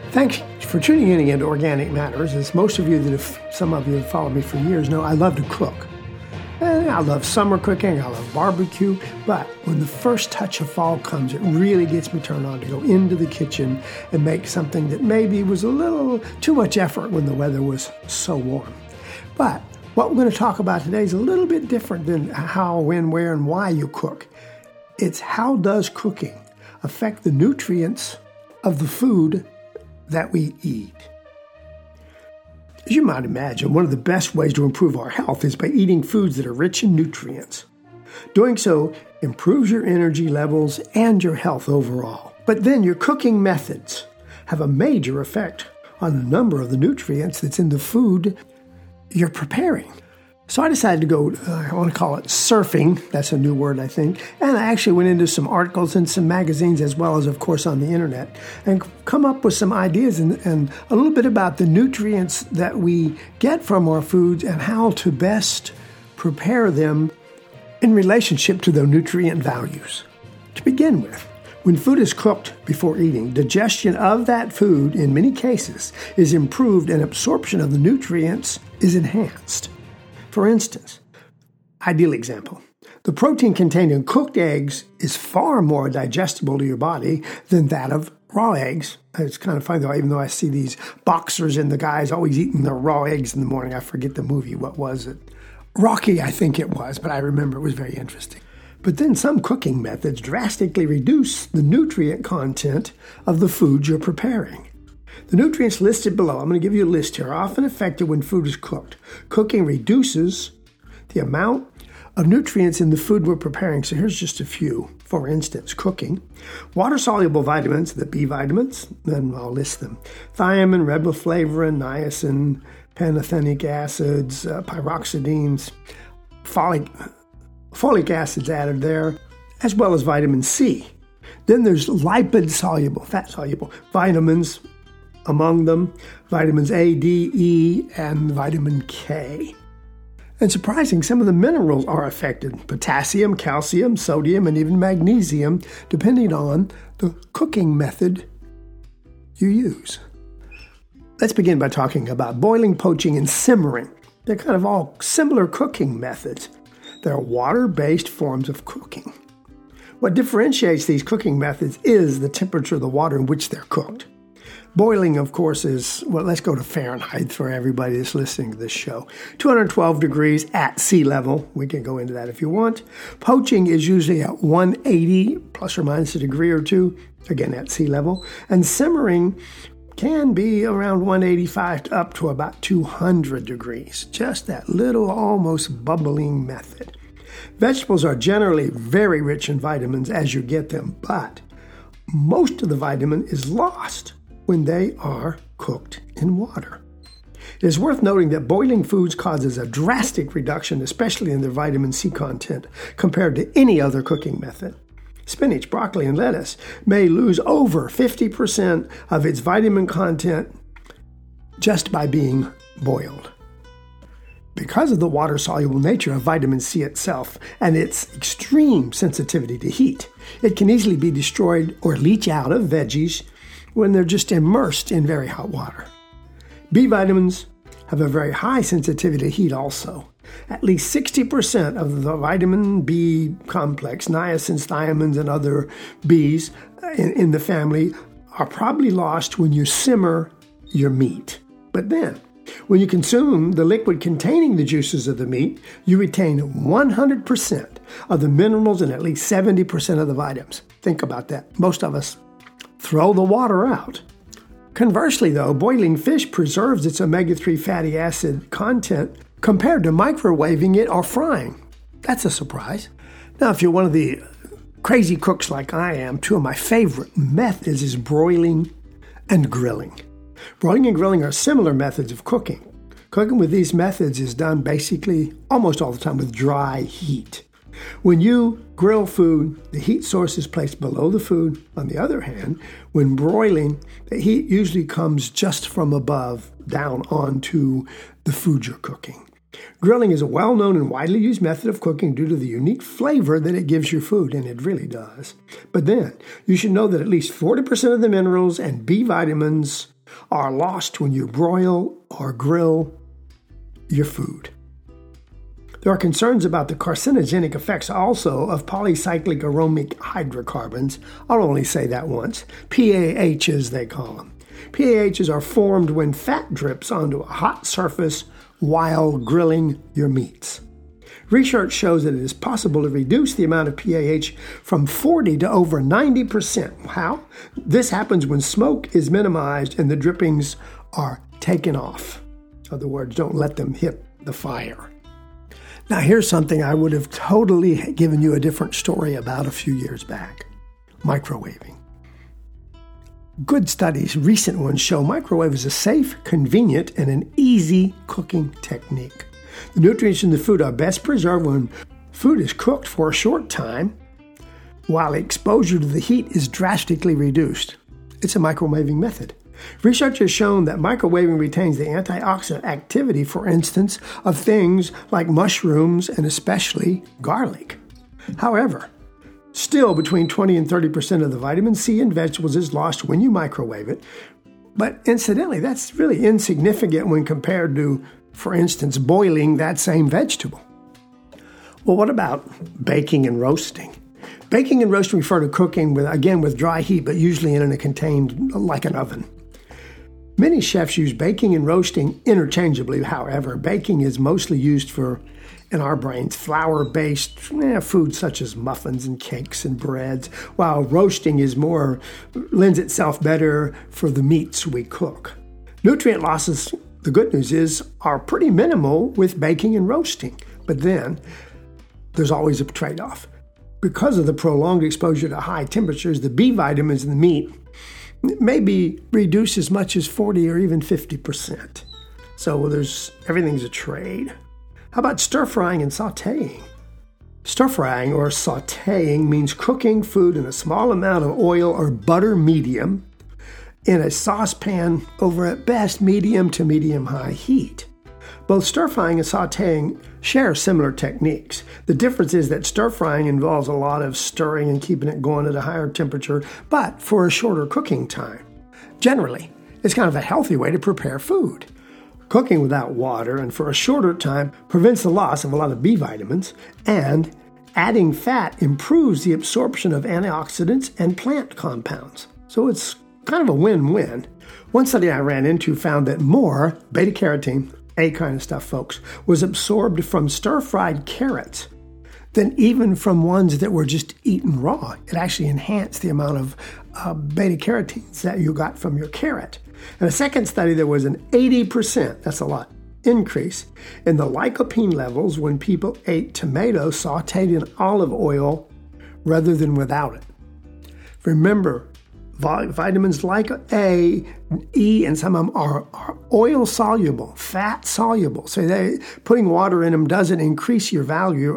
Thanks for tuning in again to Organic Matters. As most of you some of you have followed me for years know, I love to cook. And I love summer cooking, I love barbecue, but when the first touch of fall comes, it really gets me turned on to go into the kitchen and make something that maybe was a little too much effort when the weather was so warm. But what we're going to talk about today is a little bit different than how, when, where, and why you cook. It's how does cooking affect the nutrients of the food that we eat. As you might imagine, one of the best ways to improve our health is by eating foods that are rich in nutrients. Doing so improves your energy levels and your health overall. But then your cooking methods have a major effect on the number of the nutrients that's in the food you're preparing. So I decided to go, I want to call it surfing. That's a new word, I think. And I actually went into some articles and some magazines as well as, of course, on the internet and come up with some ideas and a little bit about the nutrients that we get from our foods and how to best prepare them in relationship to their nutrient values. To begin with, when food is cooked before eating, digestion of that food, in many cases, is improved and absorption of the nutrients is enhanced. For instance, ideal example, the protein contained in cooked eggs is far more digestible to your body than that of raw eggs. It's kind of funny though, even though I see these boxers and the guys always eating their raw eggs in the morning. I forget the movie. What was it? Rocky, I think it was, but I remember it was very interesting. But then some cooking methods drastically reduce the nutrient content of the food you're preparing. The nutrients listed below, I'm going to give you a list here, are often affected when food is cooked. Cooking reduces the amount of nutrients in the food we're preparing. So here's just a few. For instance, cooking. Water-soluble vitamins, the B vitamins, then I'll list them. Thiamine, riboflavin, niacin, pantothenic acids, pyroxidines, folic acids added there, as well as vitamin C. Then there's lipid-soluble, fat-soluble vitamins, among them, vitamins A, D, E, and vitamin K. And surprising, some of the minerals are affected. Potassium, calcium, sodium, and even magnesium, depending on the cooking method you use. Let's begin by talking about boiling, poaching, and simmering. They're kind of all similar cooking methods. They're water-based forms of cooking. What differentiates these cooking methods is the temperature of the water in which they're cooked. Boiling, of course, is, well, let's go to Fahrenheit for everybody that's listening to this show. 212 degrees at sea level. We can go into that if you want. Poaching is usually at 180 plus or minus a degree or two, again at sea level. And simmering can be around 185 up to about 200 degrees. Just that little almost bubbling method. Vegetables are generally very rich in vitamins as you get them, but most of the vitamin is lost when they are cooked in water. It is worth noting that boiling foods causes a drastic reduction, especially in their vitamin C content, compared to any other cooking method. Spinach, broccoli, and lettuce may lose over 50% of its vitamin content just by being boiled. Because of the water-soluble nature of vitamin C itself and its extreme sensitivity to heat, it can easily be destroyed or leach out of veggies when they're just immersed in very hot water. B vitamins have a very high sensitivity to heat also. At least 60% of the vitamin B complex, niacins, thiamines, and other Bs in the family are probably lost when you simmer your meat. But then, when you consume the liquid containing the juices of the meat, you retain 100% of the minerals and at least 70% of the vitamins. Think about that. Most of us throw the water out. Conversely, though, boiling fish preserves its omega-3 fatty acid content compared to microwaving it or frying. That's a surprise. Now, if you're one of the crazy cooks like I am, two of my favorite methods is broiling and grilling. Broiling and grilling are similar methods of cooking. Cooking with these methods is done basically almost all the time with dry heat. When you grill food, the heat source is placed below the food. On the other hand, when broiling, the heat usually comes just from above down onto the food you're cooking. Grilling is a well-known and widely used method of cooking due to the unique flavor that it gives your food, and it really does. But then, you should know that at least 40% of the minerals and B vitamins are lost when you broil or grill your food. There are concerns about the carcinogenic effects also of polycyclic aromatic hydrocarbons. I'll only say that once. PAHs, they call them. PAHs are formed when fat drips onto a hot surface while grilling your meats. Research shows that it is possible to reduce the amount of PAH from 40 to over 90%. How? This happens when smoke is minimized and the drippings are taken off. In other words, don't let them hit the fire. Now, here's something I would have totally given you a different story about a few years back. Microwaving. Good studies, recent ones, show microwave is a safe, convenient, and an easy cooking technique. The nutrients in the food are best preserved when food is cooked for a short time, while exposure to the heat is drastically reduced. It's a microwaving method. Research has shown that microwaving retains the antioxidant activity, for instance, of things like mushrooms and especially garlic. However, still between 20 and 30% of the vitamin C in vegetables is lost when you microwave it. But incidentally, that's really insignificant when compared to, for instance, boiling that same vegetable. Well, what about baking and roasting? Baking and roasting refer to cooking with dry heat, but usually in a contained, like an oven. Many chefs use baking and roasting interchangeably. However, baking is mostly used for, in our brains, flour-based foods such as muffins and cakes and breads, while roasting lends itself better for the meats we cook. Nutrient losses, the good news is, are pretty minimal with baking and roasting. But then, there's always a trade-off. Because of the prolonged exposure to high temperatures, the B vitamins in the meat may be reduced as much as 40 or even 50%. So everything's a trade. How about stir frying and sauteing? Stir frying or sauteing means cooking food in a small amount of oil or butter medium in a saucepan over at best medium to medium-high heat. Both stir-frying and sauteing share similar techniques. The difference is that stir-frying involves a lot of stirring and keeping it going at a higher temperature, but for a shorter cooking time. Generally, it's kind of a healthy way to prepare food. Cooking without water and for a shorter time prevents the loss of a lot of B vitamins, and adding fat improves the absorption of antioxidants and plant compounds. So it's kind of a win-win. One study I ran into found that more beta-carotene, A kind of stuff, folks, was absorbed from stir-fried carrots than even from ones that were just eaten raw. It actually enhanced the amount of beta-carotenes that you got from your carrot. In a second study, there was an 80%, that's a lot, increase in the lycopene levels when people ate tomatoes sauteed in olive oil rather than without it. Remember, vitamins like A, E, and some of them are oil-soluble, fat-soluble. So putting water in them doesn't increase your value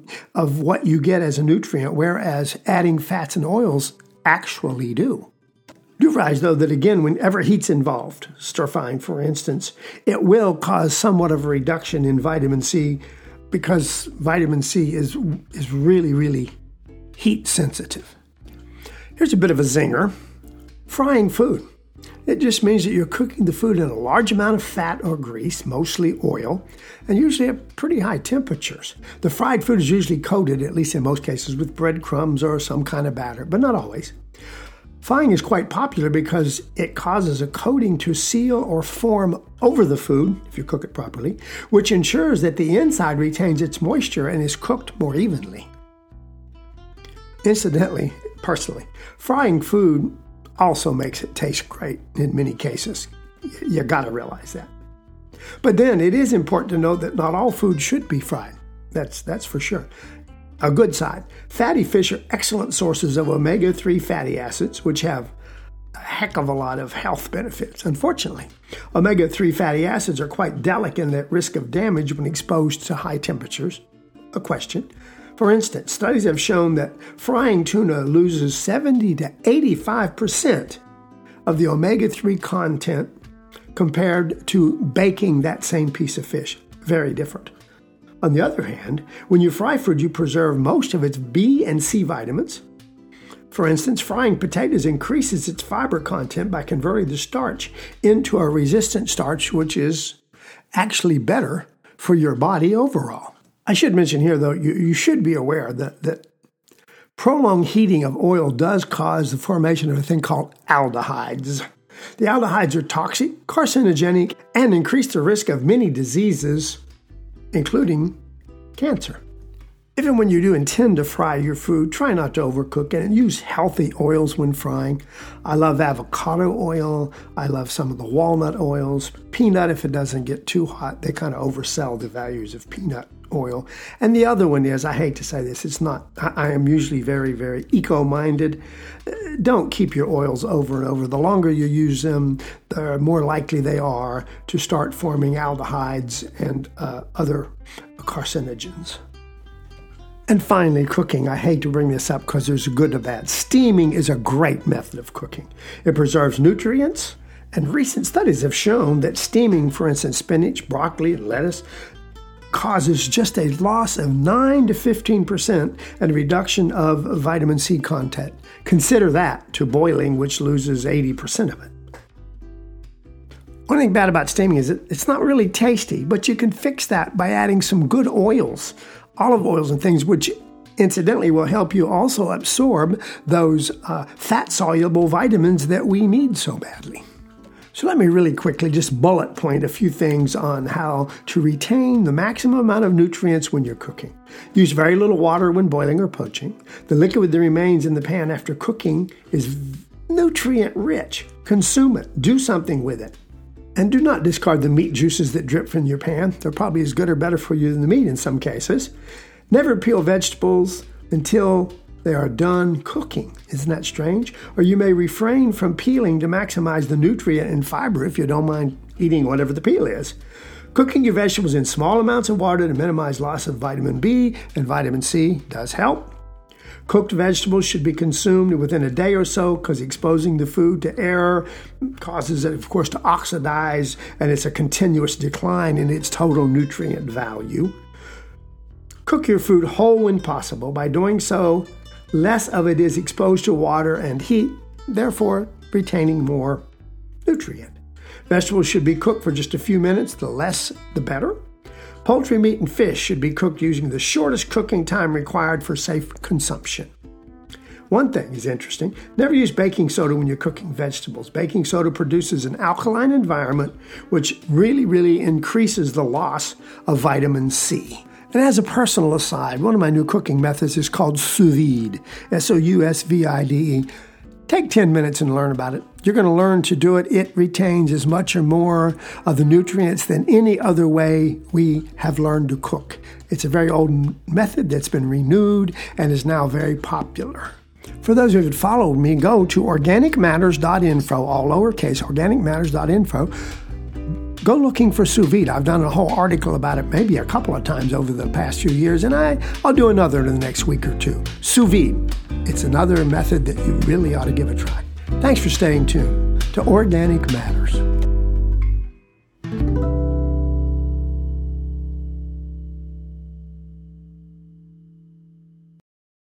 of what you get as a nutrient, whereas adding fats and oils actually do. Do realize, though, that again, whenever heat's involved, stir-frying, for instance, it will cause somewhat of a reduction in vitamin C because vitamin C is really, really heat-sensitive. Here's a bit of a zinger. Frying food. It just means that you're cooking the food in a large amount of fat or grease, mostly oil, and usually at pretty high temperatures. The fried food is usually coated, at least in most cases, with breadcrumbs or some kind of batter, but not always. Frying is quite popular because it causes a coating to seal or form over the food, if you cook it properly, which ensures that the inside retains its moisture and is cooked more evenly. Incidentally, personally, frying food also makes it taste great in many cases. You gotta realize that. But then it is important to note that not all food should be fried. That's for sure. A good side. Fatty fish are excellent sources of omega-3 fatty acids, which have a heck of a lot of health benefits. Unfortunately, omega-3 fatty acids are quite delicate and at risk of damage when exposed to high temperatures. A question. For instance, studies have shown that frying tuna loses 70 to 85% of the omega-3 content compared to baking that same piece of fish. Very different. On the other hand, when you fry food, you preserve most of its B and C vitamins. For instance, frying potatoes increases its fiber content by converting the starch into a resistant starch, which is actually better for your body overall. I should mention here, though, you should be aware that prolonged heating of oil does cause the formation of a thing called aldehydes. The aldehydes are toxic, carcinogenic, and increase the risk of many diseases, including cancer. Even when you do intend to fry your food, try not to overcook it and use healthy oils when frying. I love avocado oil. I love some of the walnut oils. Peanut, if it doesn't get too hot, they kind of oversell the values of peanut oil. And the other one is, I hate to say this, I am usually very, very eco-minded. Don't keep your oils over and over. The longer you use them, the more likely they are to start forming aldehydes and other carcinogens. And finally, cooking. I hate to bring this up because there's a good and bad. Steaming is a great method of cooking. It preserves nutrients, and recent studies have shown that steaming, for instance, spinach, broccoli, and lettuce, causes just a loss of 9 to 15% and a reduction of vitamin C content. Consider that to boiling, which loses 80% of it. One thing bad about steaming is it's not really tasty, but you can fix that by adding some good oils. Olive oils and things, which incidentally will help you also absorb those fat-soluble vitamins that we need so badly. So let me really quickly just bullet point a few things on how to retain the maximum amount of nutrients when you're cooking. Use very little water when boiling or poaching. The liquid that remains in the pan after cooking is nutrient-rich. Consume it. Do something with it. And do not discard the meat juices that drip from your pan. They're probably as good or better for you than the meat in some cases. Never peel vegetables until they are done cooking. Isn't that strange? Or you may refrain from peeling to maximize the nutrient and fiber if you don't mind eating whatever the peel is. Cooking your vegetables in small amounts of water to minimize loss of vitamin B and vitamin C does help. Cooked vegetables should be consumed within a day or so because exposing the food to air causes it, of course, to oxidize, and it's a continuous decline in its total nutrient value. Cook your food whole when possible. By doing so, less of it is exposed to water and heat, therefore retaining more nutrient. Vegetables should be cooked for just a few minutes. The less, the better. Poultry, meat, and fish should be cooked using the shortest cooking time required for safe consumption. One thing is interesting. Never use baking soda when you're cooking vegetables. Baking soda produces an alkaline environment, which really increases the loss of vitamin C. And as a personal aside, one of my new cooking methods is called sous vide, S-O-U-S-V-I-D-E. Take 10 minutes and learn about it. You're going to learn to do it. It retains as much or more of the nutrients than any other way we have learned to cook. It's a very old method that's been renewed and is now very popular. For those who have followed me, go to organicmatters.info, all lowercase, organicmatters.info. Go looking for sous vide. I've done a whole article about it maybe a couple of times over the past few years, and I'll do another in the next week or two. Sous vide. It's another method that you really ought to give a try. Thanks for staying tuned to Organic Matters.